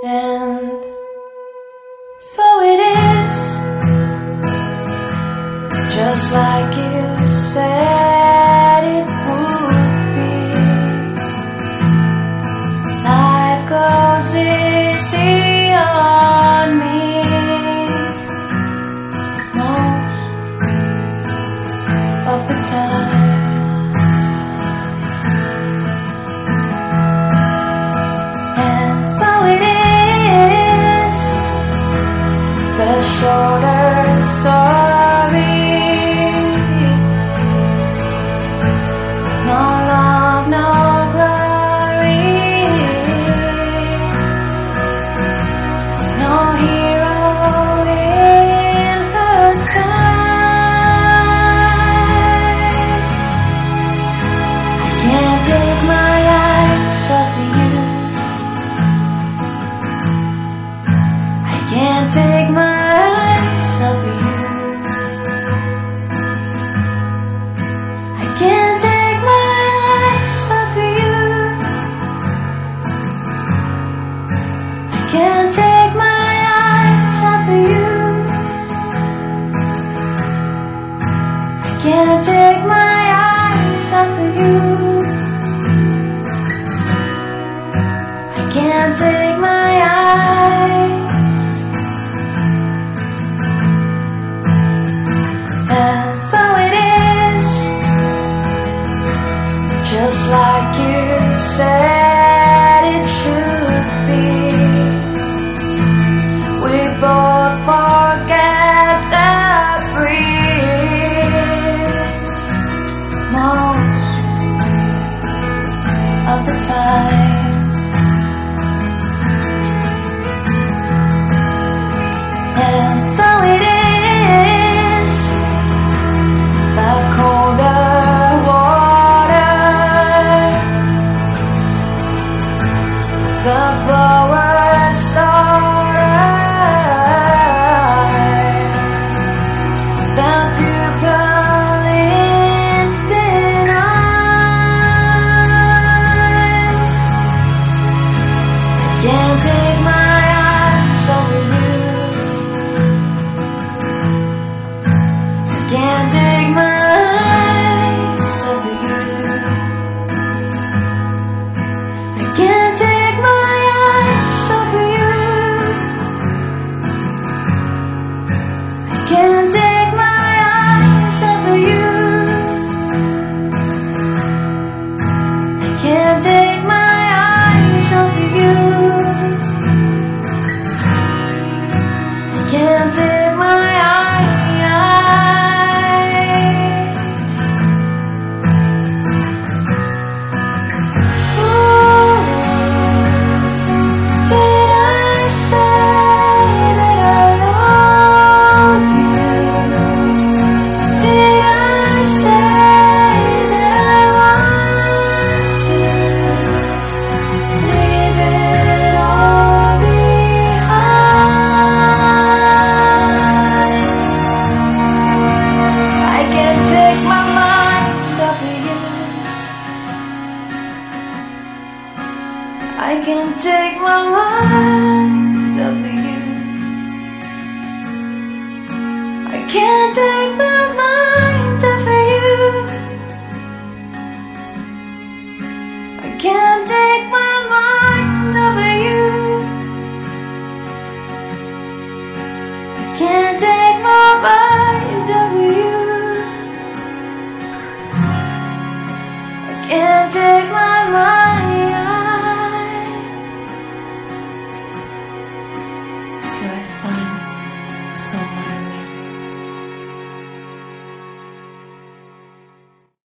And so it is, just like you said it would be. Life goes easy on me most of the time. The shorter story, no love, no glory, no hero in the sky. I can't take my eyes off of you. I can't take my of you. I can't take my eyes off of you. I can't take my eyes off of you. I can't take my eyes off of you. I can't take my eyes. And so it is, just like you said it should be. We both forget the breeze most of the time. And so it is, the flowers started, the pupil lifted on. I can't take my eyes off of you. I can't take my eyes off of you. I can't take my can't take my eyes off of you. I can't take my eyes off of you. I can't take my eyes. Did I say that I love you? I can't take my mind off of you. I can't take my